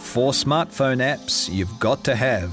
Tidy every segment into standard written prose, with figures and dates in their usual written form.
4 smartphone apps you've got to have.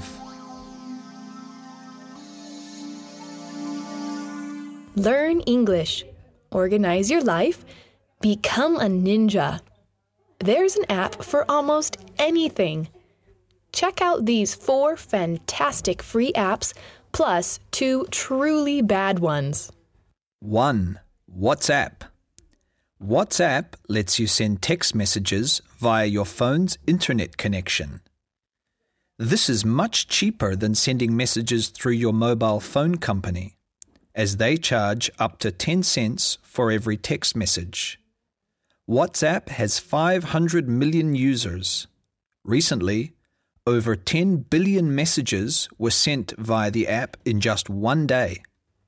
Learn English. Organize your life. Become a ninja. There's an app for almost anything. Check out these 4 fantastic free apps plus 2 truly bad ones. 1. WhatsApp. WhatsApp lets you send text messages via your phone's internet connection. This is much cheaper than sending messages through your mobile phone company, as they charge up to 10 cents for every text message. WhatsApp has 500 million users. Recently, over 10 billion messages were sent via the app in just one day.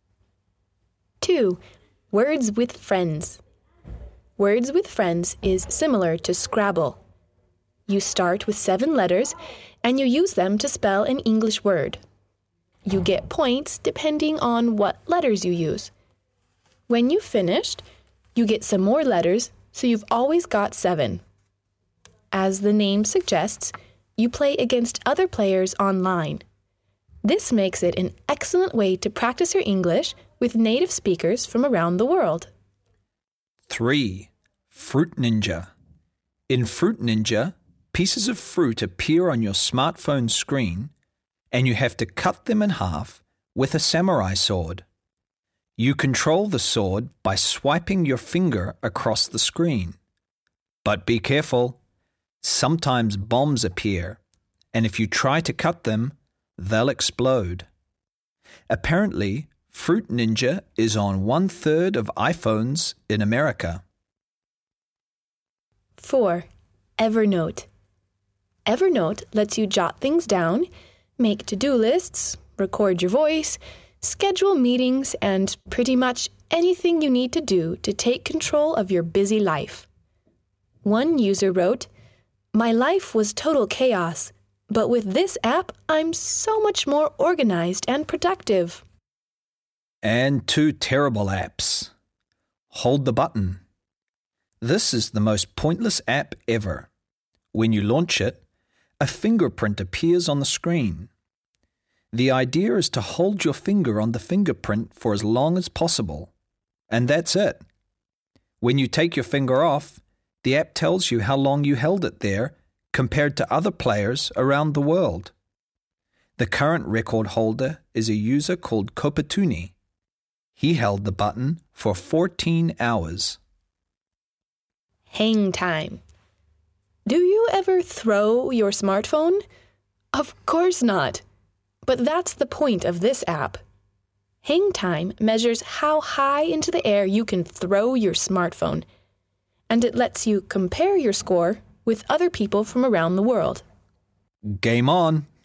2. Words with Friends. Words with Friends is similar to Scrabble. You start with 7 letters and you use them to spell an English word. You get points depending on what letters you use. When you've finished, you get some more letters, so you've always got 7. As the name suggests, you play against other players online. This makes it an excellent way to practice your English with native speakers from around the world. 3. Fruit Ninja. In Fruit Ninja, pieces of fruit appear on your smartphone screen and you have to cut them in half with a samurai sword. You control the sword by swiping your finger across the screen. But be careful. Sometimes bombs appear, and if you try to cut them, they'll explode. Apparently, Fruit Ninja is on 1/3 of iPhones in America. 4. Evernote. Evernote lets you jot things down, make to-do lists, record your voice, schedule meetings, and pretty much anything you need to do to take control of your busy life. One user wrote, "My life was total chaos, but with this app, I'm so much more organized and productive." And 2 terrible apps. Hold the Button. This is the most pointless app ever. When you launch it, a fingerprint appears on the screen. The idea is to hold your finger on the fingerprint for as long as possible. And that's it. When you take your finger off, the app tells you how long you held it there compared to other players around the world. The current record holder is a user called Kopatuni. He held the button for 14 hours. Hang time. Do you ever throw your smartphone? Of course not. But that's the point of this app. Hang time measures how high into the air you can throw your smartphone, and it lets you compare your score with other people from around the world. Game on!